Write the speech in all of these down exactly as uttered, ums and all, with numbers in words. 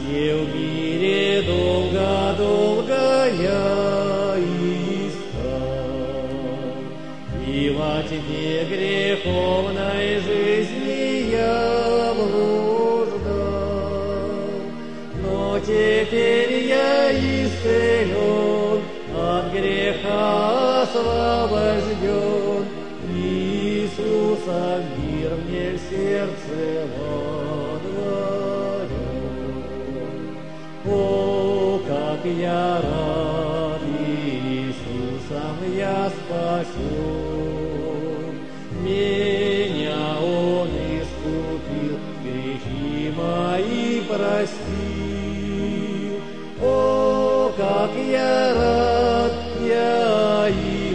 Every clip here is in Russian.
где в мире долго-долго я искал, и во тьме греховной жизни я блуждал, но теперь я исцелен, от греха освобожден, Иисуса мир мне в сердце водворен. О, как я рад, Иисусом я спасен, меня Он искупил, грехи мои простил. О, как я рад, я им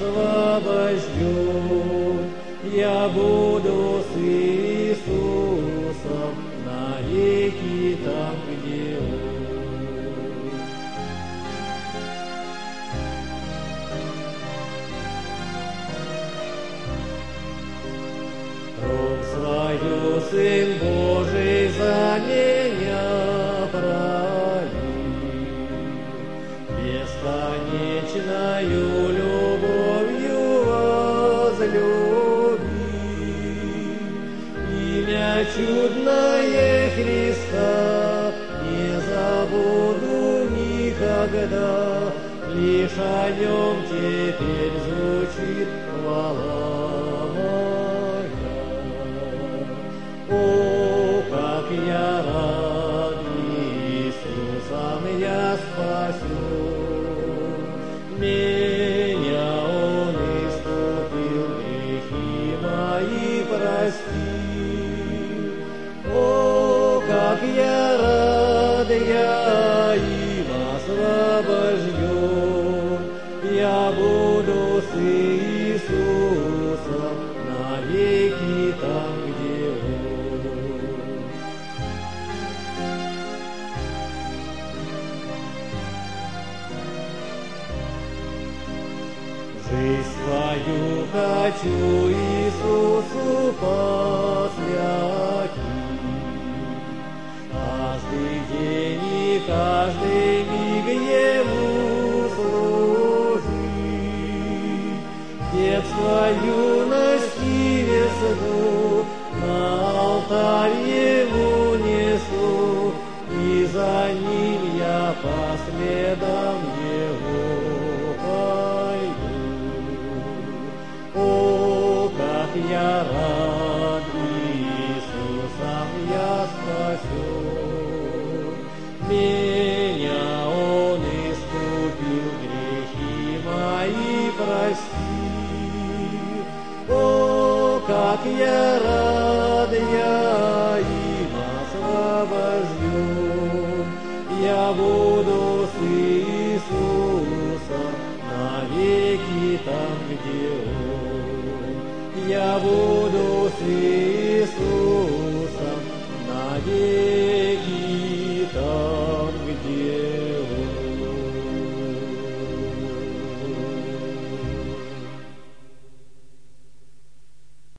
освобожден, я буду с Иисусом навеки там, где Он. Кровь свою Сын Божий за меня пролил, бесконечною любовью возлюбил. Имя чудное Христа не забуду никогда, лишь о нем теперь звучит хвала моя. О, как я рад, Иисусом я спасен, меня Он искупил, грехи мои простил. О, как я рад, я им освобожден, я буду с Иисусом навеки там, где Он. Жизнь свою хочу Иисусу посвятить, каждый день и каждый миг Ему служить. Детство, юность и весну на алтарь Ему несу, и за Ним я по следам Его пойду. О, как я рад, Иисусом я спасен, меня Он искупил, грехи мои простил. О, как я рад, я им освобожден, я буду с Иисусом навеки там, где Он. Я буду с Иисусом навеки.